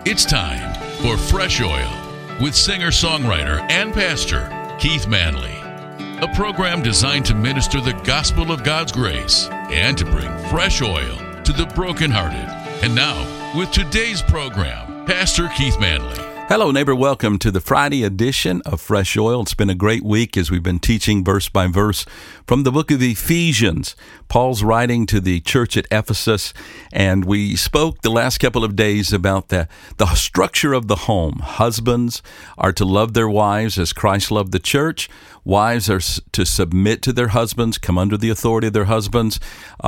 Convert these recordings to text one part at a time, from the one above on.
It's time for Fresh Oil with singer-songwriter and pastor Keith Manley, a program designed to minister the gospel of God's grace and to bring fresh oil to the brokenhearted. And now, with today's program, Pastor Keith Manley. Hello, neighbor. Welcome to the Friday edition of Fresh Oil. It's been a great week as we've been teaching verse by verse from the book of Ephesians. Paul's writing to the church at Ephesus, and we spoke the last couple of days about the structure of the home. Husbands are to love their wives as Christ loved the church. Wives are to submit to their husbands, come under the authority of their husbands,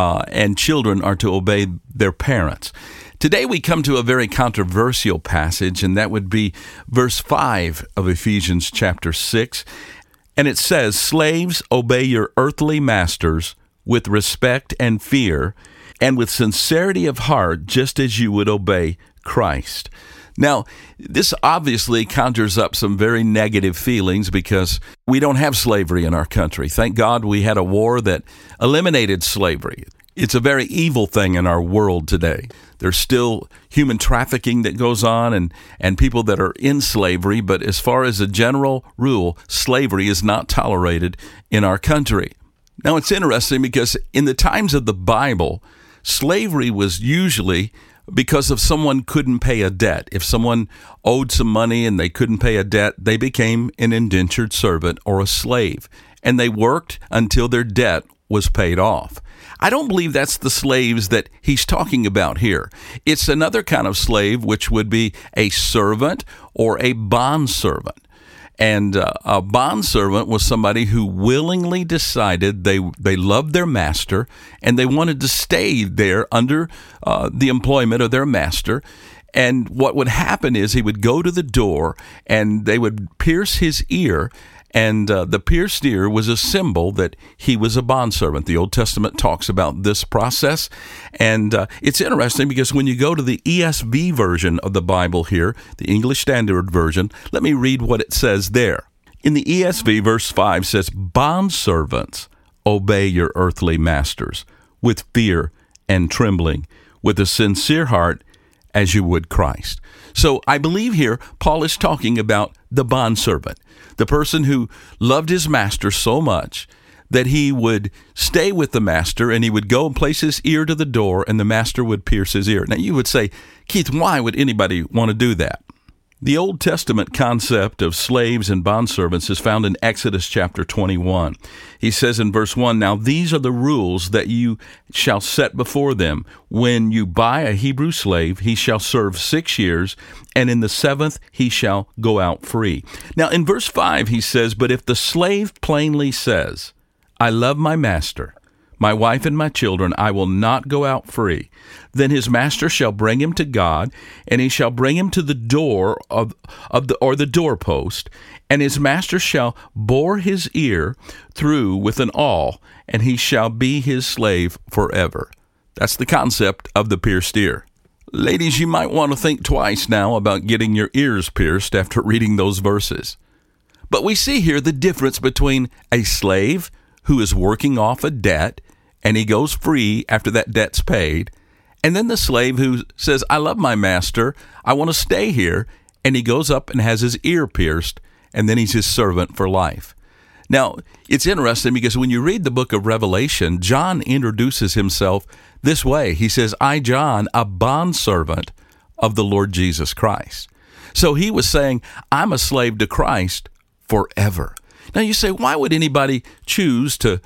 and children are to obey their parents. Today we come to a very controversial passage, and that would be verse 5 of Ephesians chapter 6. And it says, "Slaves, obey your earthly masters with respect and fear, and with sincerity of heart, just as you would obey Christ." Now, this obviously conjures up some very negative feelings because we don't have slavery in our country. Thank God we had a war that eliminated slavery. It's a very evil thing in our world today. There's still human trafficking that goes on and people that are in slavery, but as far as a general rule, slavery is not tolerated in our country. Now, it's interesting because in the times of the Bible, slavery was usually because if someone couldn't pay a debt. If someone owed some money and they couldn't pay a debt, they became an indentured servant or a slave, and they worked until their debt was paid off. I don't believe that's the slaves that he's talking about here. It's another kind of slave, which would be a servant or a bondservant. And a bondservant was somebody who willingly decided they loved their master and they wanted to stay there under the employment of their master. And what would happen is he would go to the door and they would pierce his ear. And the pierced ear was a symbol that he was a bondservant. The Old Testament talks about this process. And it's interesting because when you go to the ESV version of the Bible here, the English Standard Version, let me read what it says there. In the ESV, verse 5 says, "Bondservants, obey your earthly masters with fear and trembling, with a sincere heart, as you would Christ." So I believe here Paul is talking about the bondservant, the person who loved his master so much that he would stay with the master and he would go and place his ear to the door and the master would pierce his ear. Now you would say, Keith, why would anybody want to do that? The Old Testament concept of slaves and bondservants is found in Exodus chapter 21. He says in verse 1, "Now these are the rules that you shall set before them. When you buy a Hebrew slave, he shall serve 6 years, and in the 7th he shall go out free." Now in verse 5 he says, "But if the slave plainly says, 'I love my master, my wife and my children, I will not go out free,' then his master shall bring him to God, and he shall bring him to the door of the doorpost, and his master shall bore his ear through with an awl, and he shall be his slave forever." That's the concept of the pierced ear. Ladies, you might want to think twice now about getting your ears pierced after reading those verses. But we see here the difference between a slave who is working off a debt and he goes free after that debt's paid, and then the slave who says, "I love my master, I want to stay here," and he goes up and has his ear pierced, and then he's his servant for life. Now, it's interesting because when you read the book of Revelation, John introduces himself this way. He says, "I, John, a bondservant of the Lord Jesus Christ." So he was saying, I'm a slave to Christ forever. Now you say, why would anybody choose to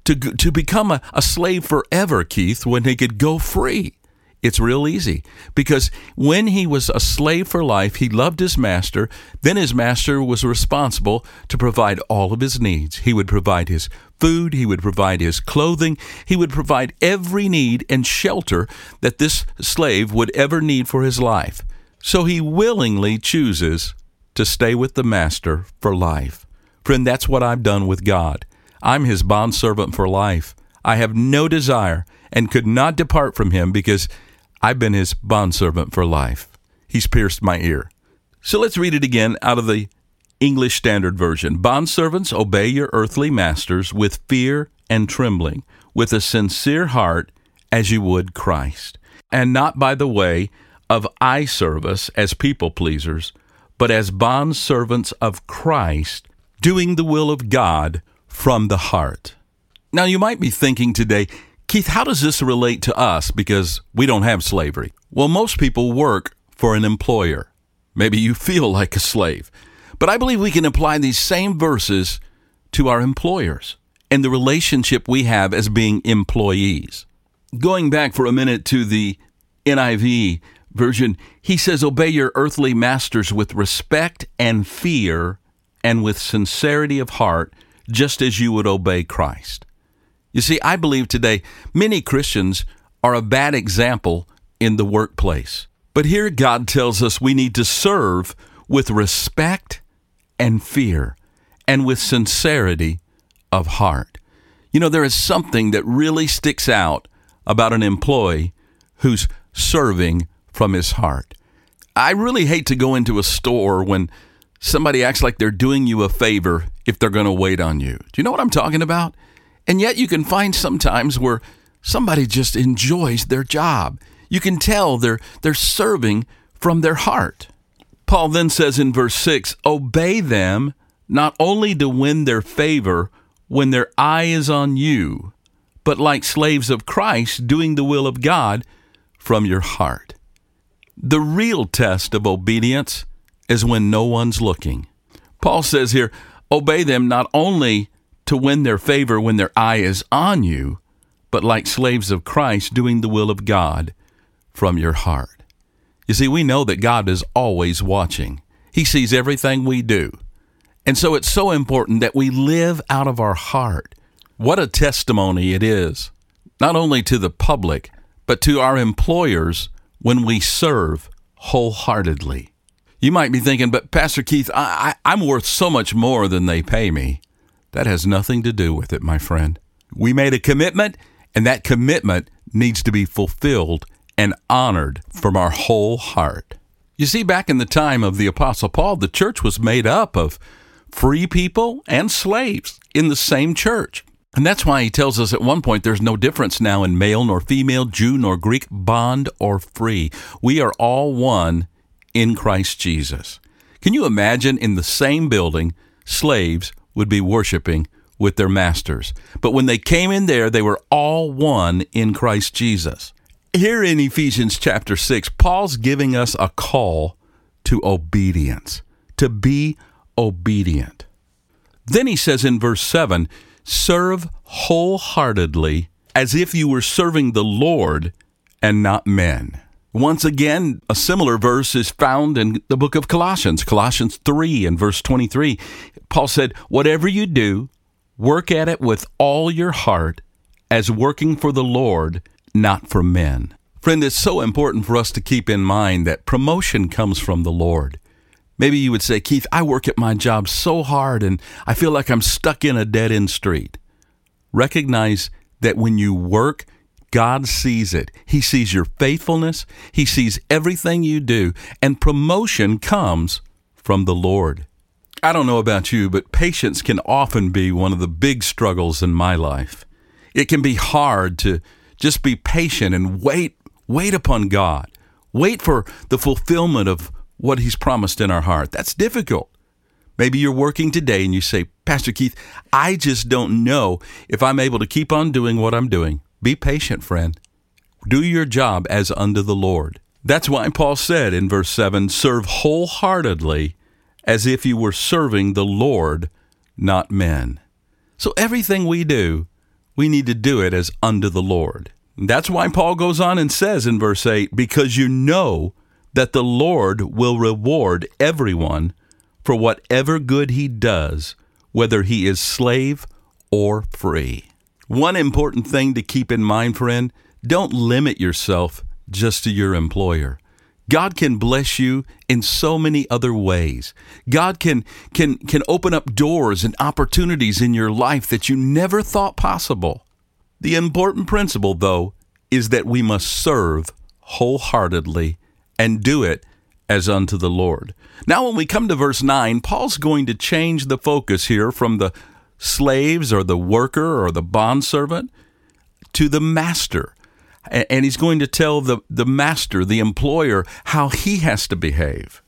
become a slave forever, Keith, when he could go free? It's real easy, because when he was a slave for life, he loved his master. Then his master was responsible to provide all of his needs. He would provide his food. He would provide his clothing. He would provide every need and shelter that this slave would ever need for his life. So he willingly chooses to stay with the master for life. Friend, that's what I've done with God. I'm his bondservant for life. I have no desire and could not depart from him because I've been his bondservant for life. He's pierced my ear. So let's read it again out of the English Standard Version. "Bondservants, obey your earthly masters with fear and trembling, with a sincere heart, as you would Christ, and not by the way of eye service as people pleasers, but as bondservants of Christ, doing the will of God from the heart. Now, you might be thinking today, Keith, how does this relate to us because we don't have slavery? Well, most people work for an employer. Maybe you feel like a slave. But I believe we can apply these same verses to our employers and the relationship we have as being employees. Going back for a minute to the NIV version, he says, obey your earthly masters with respect and fear and with sincerity of heart, just as you would obey Christ. You see, I believe today many Christians are a bad example in the workplace. But here God tells us we need to serve with respect and fear and with sincerity of heart. You know, there is something that really sticks out about an employee who's serving from his heart. I really hate to go into a store when somebody acts like they're doing you a favor if they're going to wait on you. Do you know what I'm talking about? And yet you can find sometimes where somebody just enjoys their job. You can tell they're serving from their heart. Paul then says in verse 6, obey them not only to win their favor when their eye is on you, but like slaves of Christ, doing the will of God from your heart. The real test of obedience is when no one's looking. Paul says here, obey them not only to win their favor when their eye is on you, but like slaves of Christ, doing the will of God from your heart. You see, we know that God is always watching. He sees everything we do. And so it's so important that we live out of our heart. What a testimony it is, not only to the public, but to our employers when we serve wholeheartedly. You might be thinking, but Pastor Keith, I'm worth so much more than they pay me. That has nothing to do with it, my friend. We made a commitment, and that commitment needs to be fulfilled and honored from our whole heart. You see, back in the time of the Apostle Paul, the church was made up of free people and slaves in the same church. And that's why he tells us at one point there's no difference now in male nor female, Jew nor Greek, bond or free. We are all one in Christ Jesus. Can you imagine in the same building, slaves would be worshiping with their masters? But when they came in there, they were all one in Christ Jesus. Here in Ephesians chapter 6, Paul's giving us a call to obedience, to be obedient. Then he says in verse 7, serve wholeheartedly as if you were serving the Lord and not men. Once again, a similar verse is found in the book of Colossians 3 and verse 23. Paul said, whatever you do, work at it with all your heart as working for the Lord, not for men. Friend, it's so important for us to keep in mind that promotion comes from the Lord. Maybe you would say, Keith, I work at my job so hard and I feel like I'm stuck in a dead-end street. Recognize that when you work, God sees it. He sees your faithfulness. He sees everything you do. And promotion comes from the Lord. I don't know about you, but patience can often be one of the big struggles in my life. It can be hard to just be patient and wait upon God. Wait for the fulfillment of what He's promised in our heart. That's difficult. Maybe you're working today and you say, Pastor Keith, I just don't know if I'm able to keep on doing what I'm doing. Be patient, friend. Do your job as unto the Lord. That's why Paul said in verse 7, serve wholeheartedly as if you were serving the Lord, not men. So everything we do, we need to do it as unto the Lord. That's why Paul goes on and says in verse 8, because you know that the Lord will reward everyone for whatever good he does, whether he is slave or free. One important thing to keep in mind, friend, don't limit yourself just to your employer. God can bless you in so many other ways. God can open up doors and opportunities in your life that you never thought possible. The important principle, though, is that we must serve wholeheartedly and do it as unto the Lord. Now, when we come to verse 9, Paul's going to change the focus here from the slaves or the worker or the bondservant to the master. and he's going to tell the master, the employer, how he has to behave.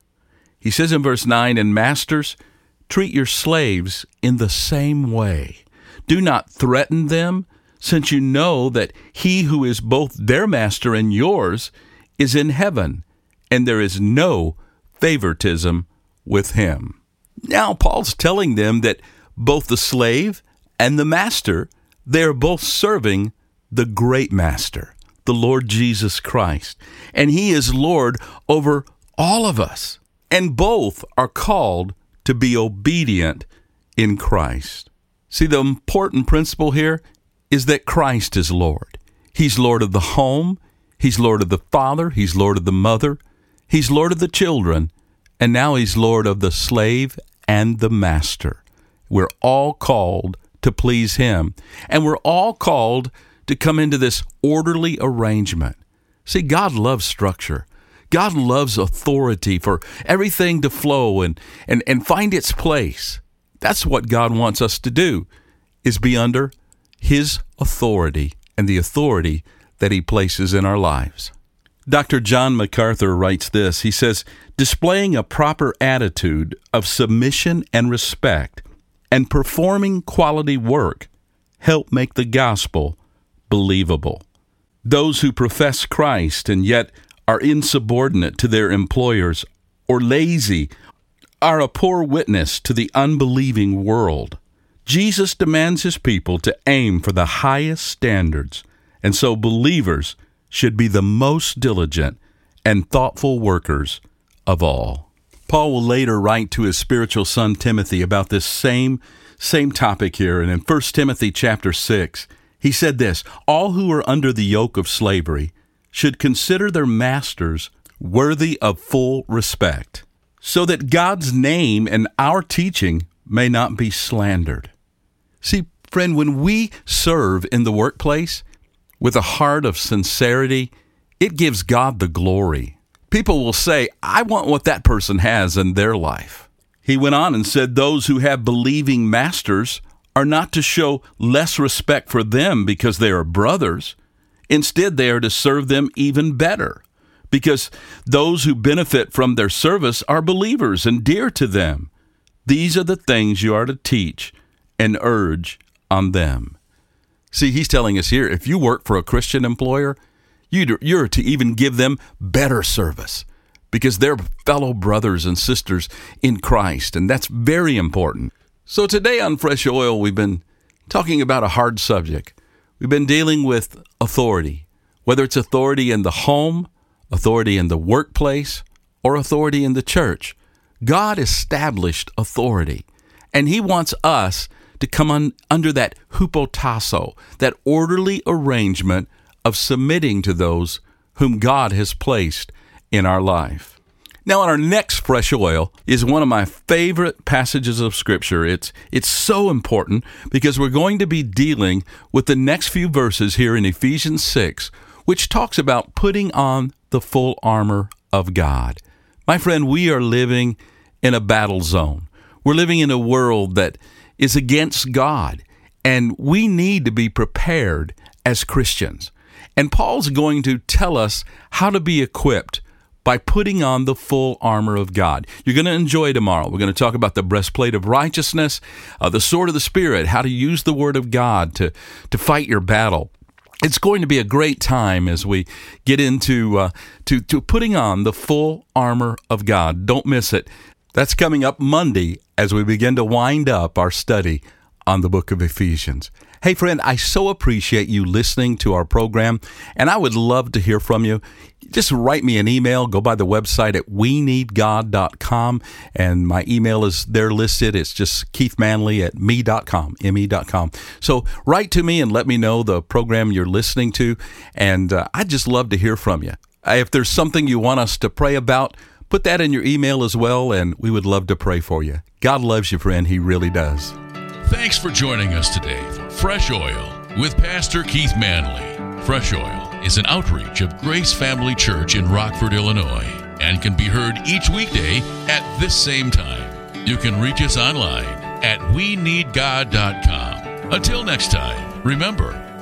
He says in verse 9, "And masters, treat your slaves in the same way. Do not threaten them, since you know that he who is both their master and yours is in heaven, and there is no favoritism with him." Now, Paul's telling them that both the slave and the master, they are both serving the great master, the Lord Jesus Christ. And he is Lord over all of us. And both are called to be obedient in Christ. See, the important principle here is that Christ is Lord. He's Lord of the home. He's Lord of the father. He's Lord of the mother. He's Lord of the children. And now he's Lord of the slave and the master. We're all called to please him. And we're all called to come into this orderly arrangement. See, God loves structure. God loves authority for everything to flow and find its place. That's what God wants us to do, is be under his authority and the authority that he places in our lives. Dr. John MacArthur writes this. He says, "Displaying a proper attitude of submission and respect and performing quality work help make the gospel believable. Those who profess Christ and yet are insubordinate to their employers or lazy are a poor witness to the unbelieving world. Jesus demands his people to aim for the highest standards, and so believers should be the most diligent and thoughtful workers of all." Paul will later write to his spiritual son Timothy about this same topic here, and in 1 Timothy chapter 6, he said this, "All who are under the yoke of slavery should consider their masters worthy of full respect, so that God's name and our teaching may not be slandered." See, friend, when we serve in the workplace with a heart of sincerity, it gives God the glory. People will say, "I want what that person has in their life." He went on and said, "Those who have believing masters are not to show less respect for them because they are brothers. Instead, they are to serve them even better, because those who benefit from their service are believers and dear to them. These are the things you are to teach and urge on them." See, he's telling us here, if you work for a Christian employer, you're to even give them better service because they're fellow brothers and sisters in Christ, and that's very important. So today on Fresh Oil, we've been talking about a hard subject. We've been dealing with authority, whether it's authority in the home, authority in the workplace, or authority in the church. God established authority, and he wants us to come under that hupotasso, that orderly arrangement of submitting to those whom God has placed in our life. Now, on our next Fresh Oil is one of my favorite passages of Scripture. It's so important because we're going to be dealing with the next few verses here in Ephesians 6, which talks about putting on the full armor of God. My friend, we are living in a battle zone. We're living in a world that is against God, and we need to be prepared as Christians. And Paul's going to tell us how to be equipped by putting on the full armor of God. You're going to enjoy tomorrow. We're going to talk about the breastplate of righteousness, the sword of the Spirit, how to use the Word of God to fight your battle. It's going to be a great time as we get into to putting on the full armor of God. Don't miss it. That's coming up Monday as we begin to wind up our study on the book of Ephesians. Hey, friend, I so appreciate you listening to our program, and I would love to hear from you. Just write me an email. Go by the website at weneedgod.com, and my email is there listed. It's just keithmanley@me.com, me.com. So write to me and let me know the program you're listening to, and I'd just love to hear from you. If there's something you want us to pray about, put that in your email as well, and we would love to pray for you. God loves you, friend. He really does. Thanks for joining us today for Fresh Oil with Pastor Keith Manley. Fresh Oil is an outreach of Grace Family Church in Rockford, Illinois, and can be heard each weekday at this same time. You can reach us online at weneedgod.com. Until next time, remember,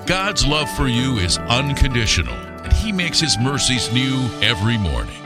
God's love for you is unconditional, and He makes His mercies new every morning.